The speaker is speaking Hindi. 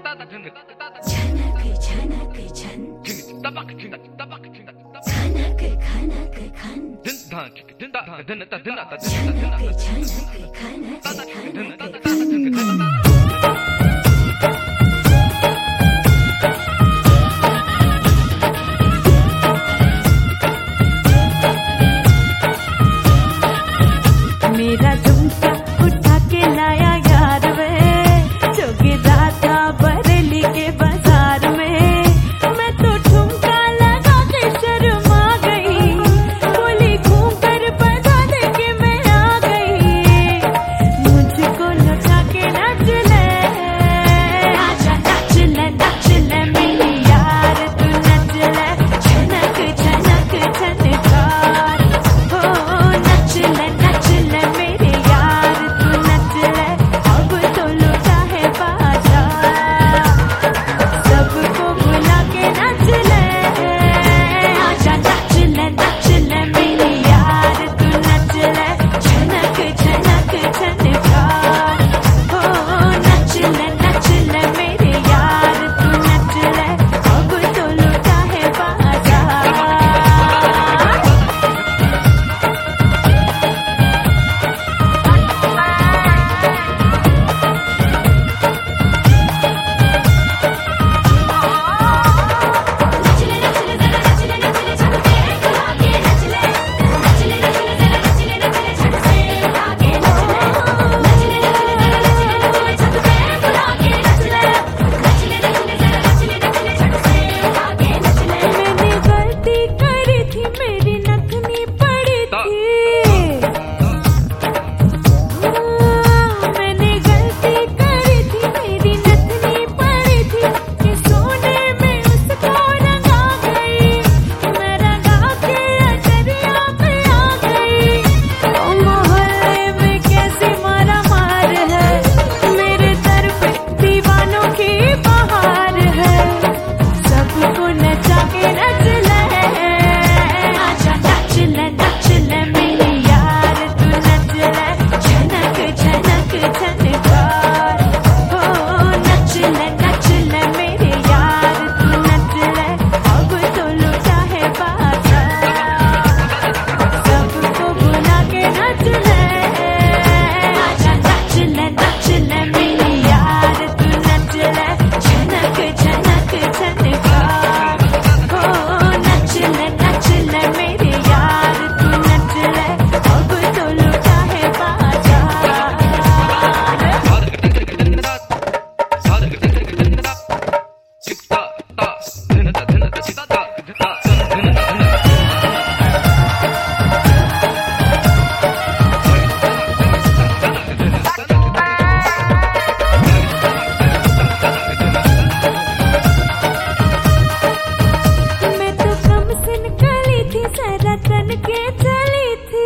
मेरा झुमका उठा के लाया यार वे, जो गिरा था बरेली के बाजार में। मैं तो ठुमका लगा के शर्मा गई, बोली घूम कर बजा दे के मैं आ गई। मुझको लौटा के नाच ले, आजा नाच ले मेरी यार, तू नच ले छनक छनक छनकार। हो नच ले मेरे यार, तू नच ले अब तो लुटा है बाजार। सबको बुला के नच ले, आजा नच ले मेरे यार, तू नच ले छनक छनक छनकार। हो नच ले मेरे यार, तू नच ले अब तो लुटा है बाजार। मैंने गलती करी थी, मेरी नथनी पड़ी थी। मैंने गलती करी थी, मेरी नथनी पड़ी थी कि सोने में उसको रंगा गई। मैं रंगा के अजरिया पे आ गई। ओ मोहल्ले में कैसी मारा मार है, मेरे दर पे दीवानों की बहार है। सबको नचा के नच ले, आजा नच ले मेरी यार, तू नच ले छनक छनक छनकार। हो नच ले मेरे यार, तू नच ले अब तो लुटा है बाजार। सबको बुला के नच ले, आजा नच ले मेरी यार, तू नच ले छनक छनक छनकार। हो नच ले मेरे यार, तू नच ले अब तो लुटा है बाजार। मैं तो कम सिन कली थी, जरा तन के चली थी।